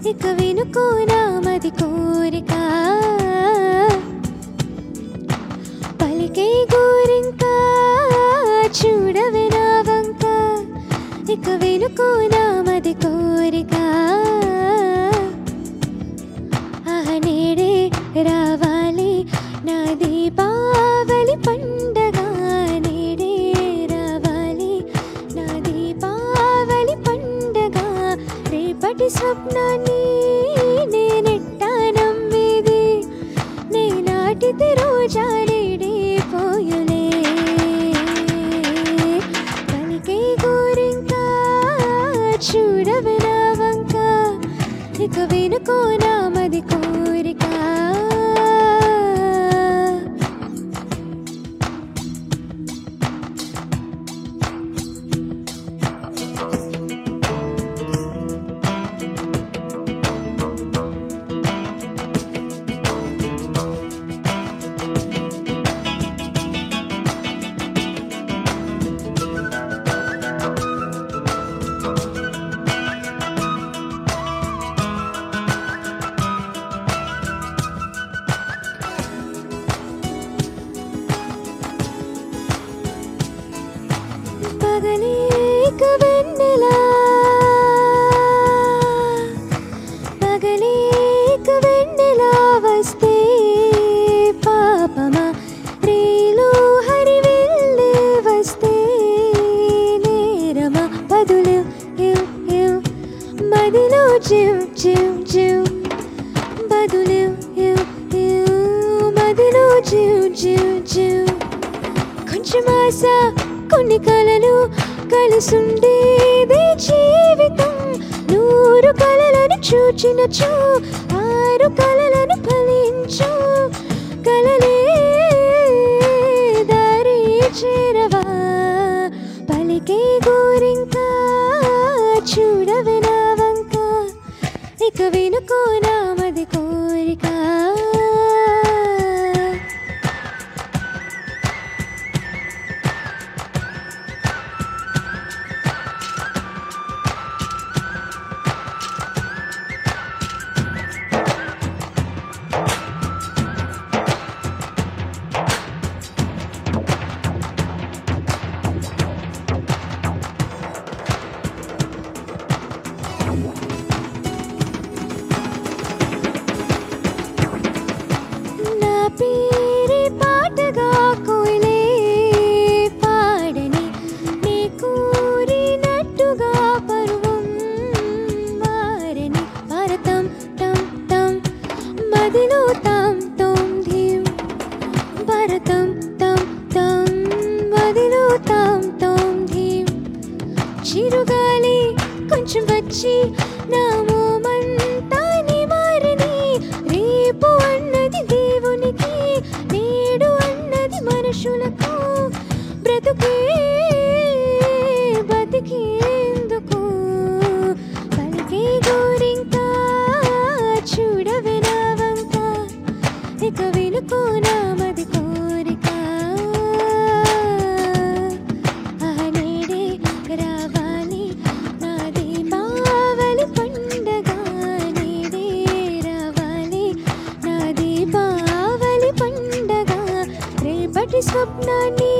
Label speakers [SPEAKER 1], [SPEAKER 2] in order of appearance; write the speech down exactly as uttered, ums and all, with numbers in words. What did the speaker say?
[SPEAKER 1] ఇక వినుకోనా మది కోరిక పలికే గోరింకా చూడవే నా వంక ఇక వినుకోనా మది కోరిక ఆహ నేడే రావాలి నా దీపావళి పండగ నేడే రావాలి నా దీపావళి పండగ రేపటి స్వప్నాన్ని నేనెట్టా నమ్మేది నేనాటిది రోజా నేడే పోయులే పలికే గోరింకా చూడవే నా వంక ఇక వినుకోనా మది కోరిక పగలేక వెన్నెలా పగలేక వెన్నెలా వస్తే పాపమా రేలో హరివెల్లి వస్తే నేరమా బదులు ఇవ్ ఇవ్ మదిలో చివ్ చివ్ చివ్ బదులు ఇవ్ ఇవ్ మదిలో చివ్ చివ్ చివ్ కొంచెం ఆశ కొన్ని కలలు కలిసుండేదే జీవితం నూరు కలలను చూచినచు ఆరు కలలను ఫలించు కలలే దారి చేరవా పలికే గోరింకా చూడవే నా వంక ఇక వినుకోనా మది కోరిక నా పేరే పాటగా కోయిలే పాడని నీ కోరినట్టుగా పరువం మారని భారతం తం తం మదిలో తాం తోం ధీం భారతం తం తం మదిలో తాం తోం ధీం చిరుగాలి కొంచెం వచ్చి నా మోమంతా నివారణి రేపు అన్నది దేవునికి నేడు అన్నది మనుషులకు బ్రతుకే బతికేందుకు పలికే గోరింకా చూడవే నా వంక ఇక వినుకోనా మది కోరిక ఆహ నేడే రావాలి నా దీపావళి పండగ నేడే రావాలి నా దీపావళి పండగ రేపటి స్వప్నాన్ని